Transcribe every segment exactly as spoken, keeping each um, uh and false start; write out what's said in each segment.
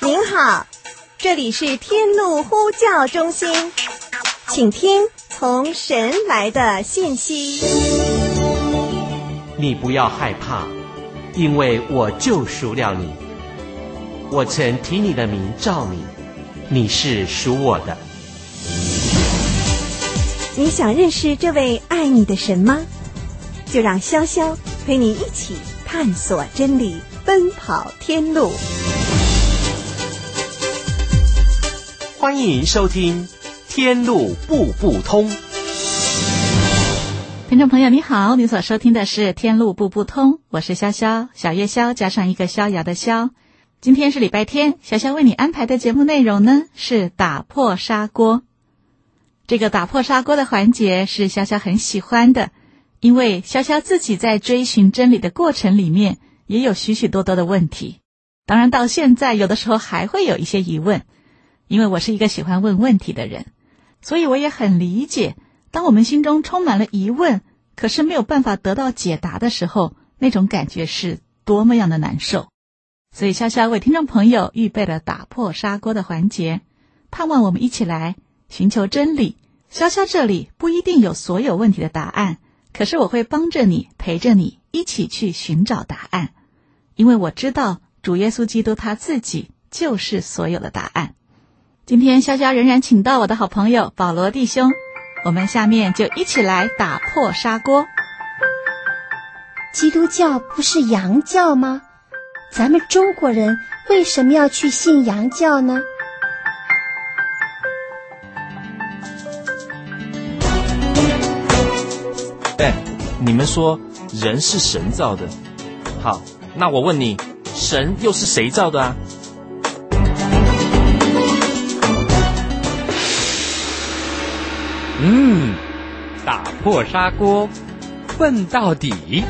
您好，这里是天路呼叫中心，请听从神来的信息。 你不要害怕，因为我救赎了你。我曾提你的名召你，你是属我的。 你想认识这位爱你的神吗？就让潇潇陪你一起探索真理，奔跑天路。 欢迎收听天路步步通。 听众朋友你好，你所收听的是天路步步通，我是潇潇，小月潇加上一个逍遥的逍。今天是礼拜天，潇潇为你安排的节目内容呢是打破砂锅。这个打破砂锅的环节是潇潇很喜欢的，因为潇潇自己在追寻真理的过程里面也有许许多多的问题，当然到现在有的时候还会有一些疑问，因为我是一个喜欢问问题的人，所以我也很理解当我们心中充满了疑问，可是没有办法得到解答的时候，那种感觉是多么样的难受。所以潇潇为听众朋友预备了打破砂锅的环节，盼望我们一起来寻求真理。潇潇这里不一定有所有问题的答案，可是我会帮着你，陪着你一起去寻找答案，因为我知道主耶稣基督他自己就是所有的答案。今天潇潇仍然请到我的好朋友保罗弟兄，我们下面就一起来打破砂锅。 基督教不是洋教吗？咱们中国人为什么要去信洋教呢？ 哎，你们说人是神造的，好，那我问你，神又是谁造的啊？ 嗯，打破砂锅，问到底。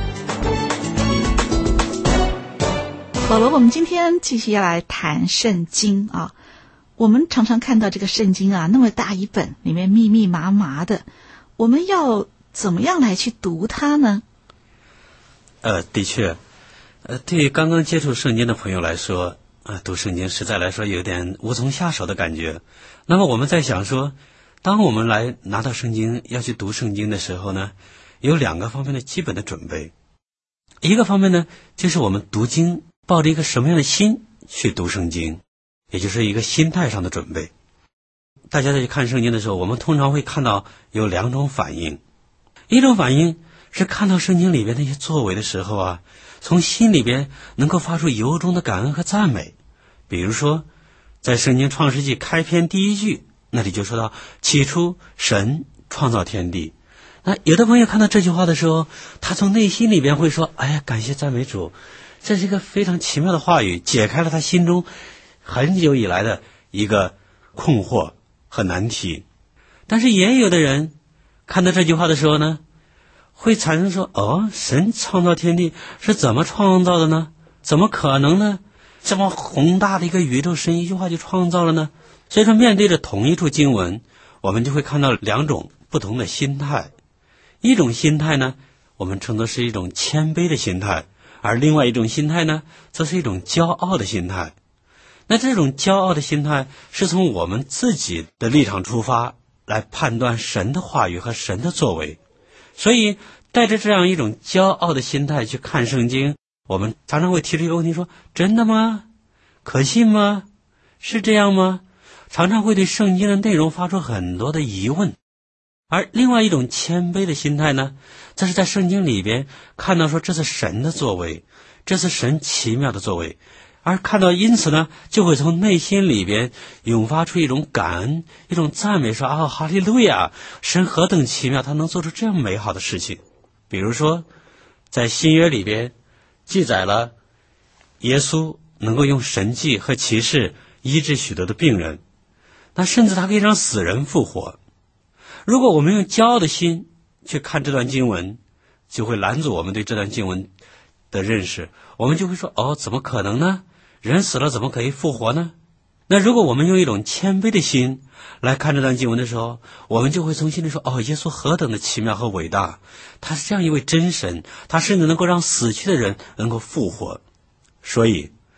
保罗，我们今天继续要来谈圣经啊。我们常常看到这个圣经啊，那么大一本，里面密密麻麻的，我们要怎么样来去读它呢？ 呃，的确，呃，对于刚刚接触圣经的朋友来说，呃，读圣经实在来说有点无从下手的感觉。那么我们在想说，当我们来拿到圣经要去读圣经的时候呢，有两个方面的基本的准备。一个方面呢，就是我们读经抱着一个什么样的心去读圣经，也就是一个心态上的准备。大家在去看圣经的时候，我们通常会看到有两种反应。一种反应是看到圣经里边那些作为的时候啊，从心里边能够发出由衷的感恩和赞美。比如说在圣经创世纪开篇第一句，那里就说到起初神创造天地。那有的朋友看到这句话的时候，他从内心里边会说，哎呀，感谢赞美主，这是一个非常奇妙的话语，解开了他心中很久以来的一个困惑和难题。但是也有的人看到这句话的时候呢，会产生说，哦，神创造天地是怎么创造的呢？怎么可能呢？这么宏大的一个宇宙，神一句话就创造了呢？所以说面对着同一处经文，我们就会看到两种不同的心态。一种心态呢，我们称作是一种谦卑的心态，而另外一种心态呢，则是一种骄傲的心态。那这种骄傲的心态是从我们自己的立场出发来判断神的话语和神的作为。所以带着这样一种骄傲的心态去看圣经，我们常常会提出一个问题说，真的吗？可信吗？是这样吗？常常会对圣经的内容发出很多的疑问。而另外一种谦卑的心态呢，这是在圣经里边看到说这是神的作为，这是神奇妙的作为，而看到因此呢，就会从内心里边涌发出一种感恩，一种赞美，说啊，哈利路亚，神何等奇妙，他能做出这样美好的事情。比如说在新约里边记载了耶稣能够用神迹和奇事医治许多的病人，那甚至他可以让死人复活。如果我们用骄傲的心去看这段经文，就会拦阻我们对这段经文的认识，我们就会说，哦，怎么可能呢？人死了怎么可以复活呢？那如果我们用一种谦卑的心来看这段经文的时候，我们就会从心里说，哦，耶稣何等的奇妙和伟大，他是这样一位真神，他甚至能够让死去的人能够复活。所以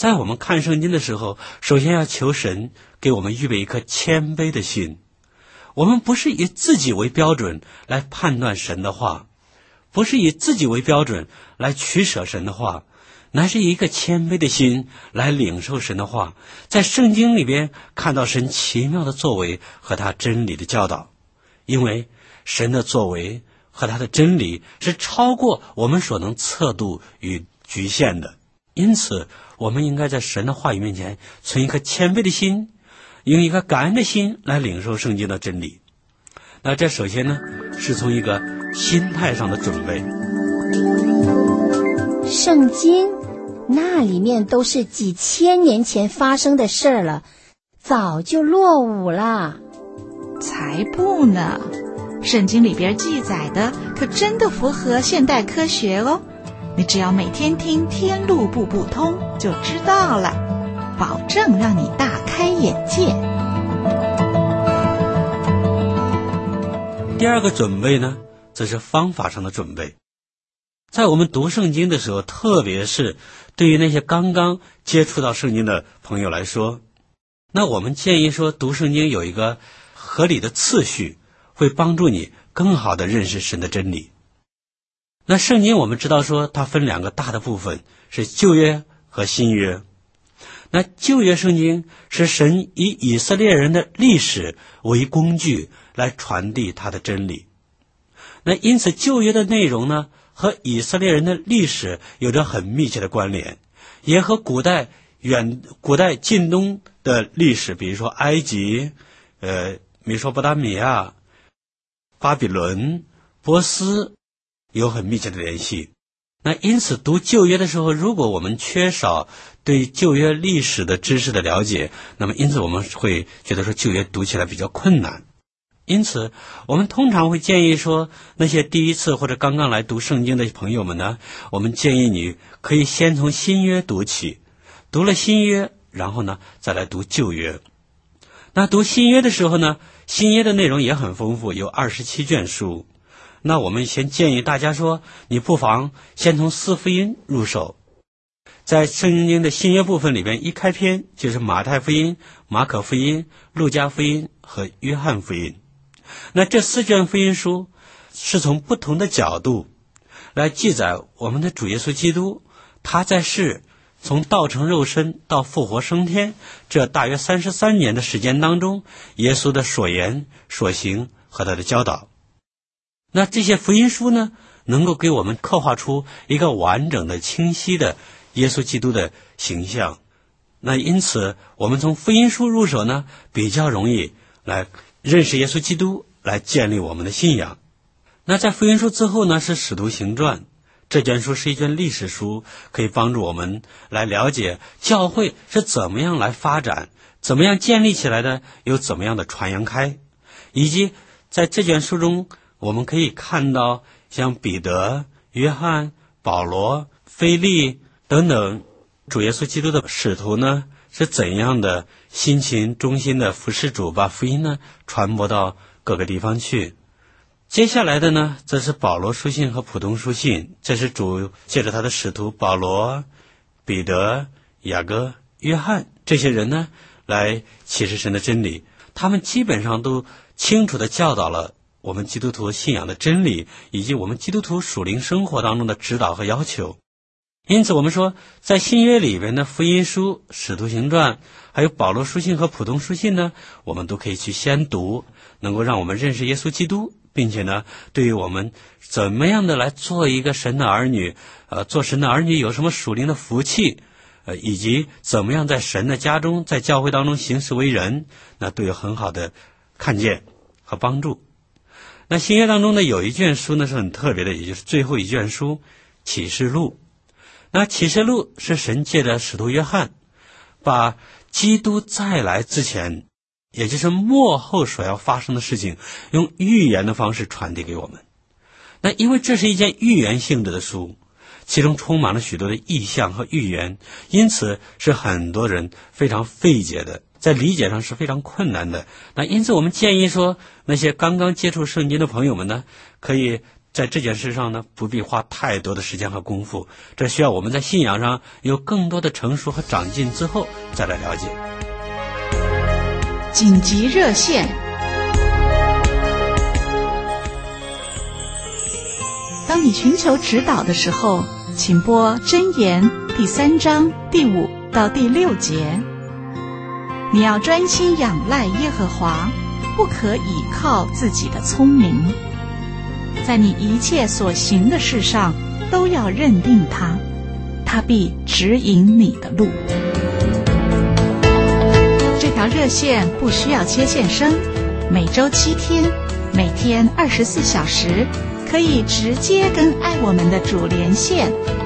在我们看圣经的时候，首先要求神给我们预备一颗谦卑的心。我们不是以自己为标准来判断神的话，不是以自己为标准来取舍神的话，乃是以一个谦卑的心来领受神的话，在圣经里边看到神奇妙的作为和他真理的教导。因为神的作为和他的真理是超过我们所能测度与局限的，因此我们应该在神的话语面前存一颗谦卑的心，用一颗感恩的心来领受圣经的真理。那这首先呢，是从一个心态上的准备。 圣经那里面都是几千年前发生的事儿了，早就落伍了。 才不呢，圣经里边记载的可真的符合现代科学哦。你只要每天听天路步步通就知道了，保证让你大开眼界。 第二个准备呢，则是方法上的准备。在我们读圣经的时候，特别是对于那些刚刚接触到圣经的朋友来说，那我们建议说读圣经有一个合理的次序，会帮助你更好地认识神的真理。那圣经我们知道说它分两个大的部分，是旧约和新约。那旧约圣经是神以以色列人的历史为工具来传递他的真理。那因此旧约的内容呢，和以色列人的历史有着很密切的关联，也和古代远古代近东的历史，比如说埃及、呃美索不达米亚、巴比伦、波斯有很密切的联系。那因此读旧约的时候，如果我们缺少对旧约历史的知识的了解，那么因此我们会觉得说旧约读起来比较困难。因此我们通常会建议说，那些第一次或者刚刚来读圣经的朋友们呢，我们建议你可以先从新约读起，读了新约，然后呢再来读旧约。那读新约的时候呢，新约的内容也很丰富，有二十七卷书。那我们先建议大家说，你不妨先从四福音入手。在圣经的新约部分里边，一开篇就是马太福音、马可福音、路加福音和约翰福音。那这四卷福音书是从不同的角度来记载我们的主耶稣基督，他在世从道成肉身到复活升天这大约三十三年的时间当中，耶稣的所言所行和他的教导。那这些福音书呢，能够给我们刻画出一个完整的清晰的耶稣基督的形象。那因此我们从福音书入手呢，比较容易来认识耶稣基督，来建立我们的信仰。那在福音书之后呢，是使徒行传。这卷书是一卷历史书，可以帮助我们来了解教会是怎么样来发展，怎么样建立起来的，又怎么样的传扬开，以及在这卷书中我们可以看到像彼得、约翰、保罗、腓利等等主耶稣基督的使徒呢，是怎样的辛勤忠心的服侍主，把福音呢传播到各个地方去。接下来的呢，则是保罗书信和普通书信，这是主借着他的使徒保罗、彼得、雅各、约翰这些人呢，来启示神的真理。他们基本上都清楚地教导了我们基督徒信仰的真理，以及我们基督徒属灵生活当中的指导和要求。因此我们说，在新约里边的福音书、使徒行传，还有保罗书信和普通书信呢，我们都可以去先读，能够让我们认识耶稣基督，并且呢，对于我们怎么样的来做一个神的儿女，呃，做神的儿女有什么属灵的福气，呃，以及怎么样在神的家中，在教会当中行事为人，那都有很好的看见和帮助。那新约当中呢，有一卷书呢是很特别的，也就是最后一卷书启示录。那启示录是神借着使徒约翰，把基督再来之前，也就是末后所要发生的事情，用预言的方式传递给我们。那因为这是一件预言性质的书，其中充满了许多的意象和预言，因此是很多人非常费解的，在理解上是非常困难的。那因此我们建议说，那些刚刚接触圣经的朋友们呢，可以在这件事上呢，不必花太多的时间和功夫，这需要我们在信仰上有更多的成熟和长进之后再来了解。 紧急热线，当你寻求指导的时候，请拨箴言第三章第五到第六节。你要专心仰赖耶和华，不可倚靠自己的聪明。在你一切所行的事上，都要认定他，他必指引你的路。这条热线不需要接线生，每周七天，每天二十四小时，可以直接跟爱我们的主连线。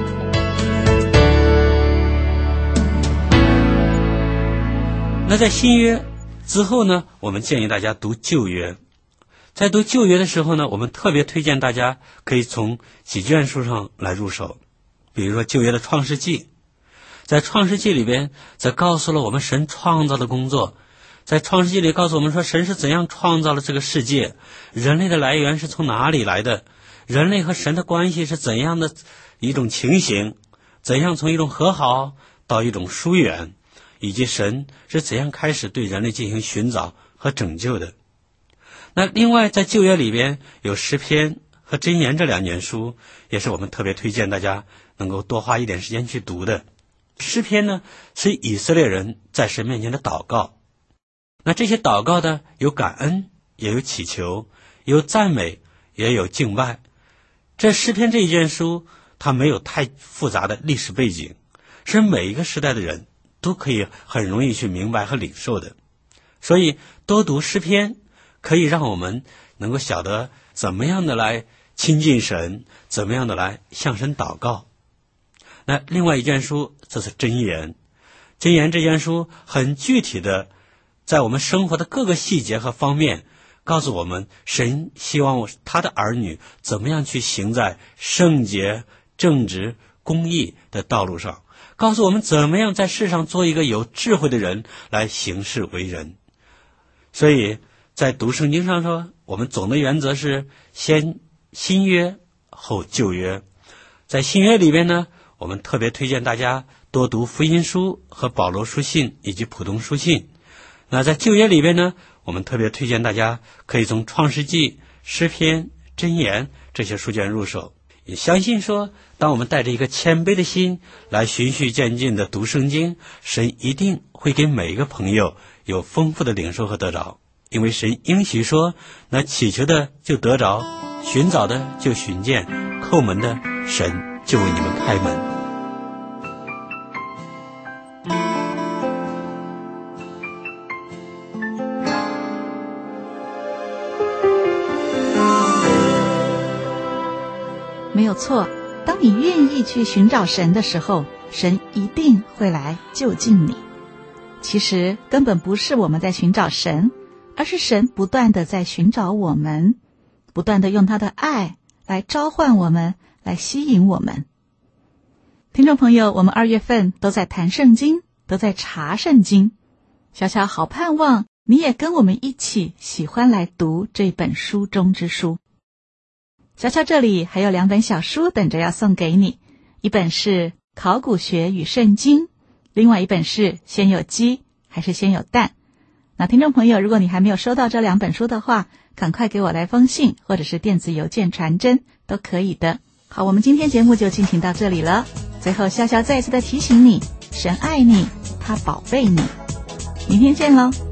那在新约之后呢，我们建议大家读旧约。在读旧约的时候呢，我们特别推荐大家可以从几卷书上来入手。比如说旧约的创世纪，在创世纪里边则告诉了我们神创造的工作。在创世纪里告诉我们说，神是怎样创造了这个世界，人类的来源是从哪里来的，人类和神的关系是怎样的一种情形，怎样从一种和好到一种疏远，以及神是怎样开始对人类进行寻找和拯救的。那另外在旧约里边有诗篇和箴言这两卷书，也是我们特别推荐大家能够多花一点时间去读的。诗篇呢是以色列人在神面前的祷告，那这些祷告呢有感恩，也有祈求，有赞美，也有敬拜。这诗篇这一卷书它没有太复杂的历史背景，是每一个时代的人都可以很容易去明白和领受的。所以多读诗篇可以让我们能够晓得怎么样的来亲近神，怎么样的来向神祷告。那另外一卷书，这是箴言。箴言这卷书很具体的在我们生活的各个细节和方面告诉我们，神希望他的儿女怎么样去行在圣洁、正直、公义的道路上，告诉我们怎么样在世上做一个有智慧的人来行事为人。所以在读圣经上说，我们总的原则是先新约后旧约。在新约里边呢，我们特别推荐大家多读福音书和保罗书信以及普通书信。那在旧约里边呢，我们特别推荐大家可以从创世纪、诗篇、箴言这些书卷入手。也相信说，当我们带着一个谦卑的心来循序渐进的读圣经，神一定会给每一个朋友有丰富的领受和得着。因为神应许说，那祈求的就得着，寻找的就寻见，叩门的神就为你们开门。 没有错，当你愿意去寻找神的时候，神一定会来就近你。其实根本不是我们在寻找神，而是神不断的在寻找我们，不断的用他的爱来召唤我们，来吸引我们。听众朋友，我们二月份都在谈圣经，都在查圣经。小小好盼望你也跟我们一起喜欢来读这本书中之书。小小这里还有两本小书等着要送给你，一本是考古学与圣经，另外一本是先有鸡还是先有蛋。那听众朋友，如果你还没有收到这两本书的话，赶快给我来封信或者是电子邮件传真都可以的。好，我们今天节目就进行到这里了。最后潇潇再一次的提醒你，神爱你，他宝贝你。明天见喽。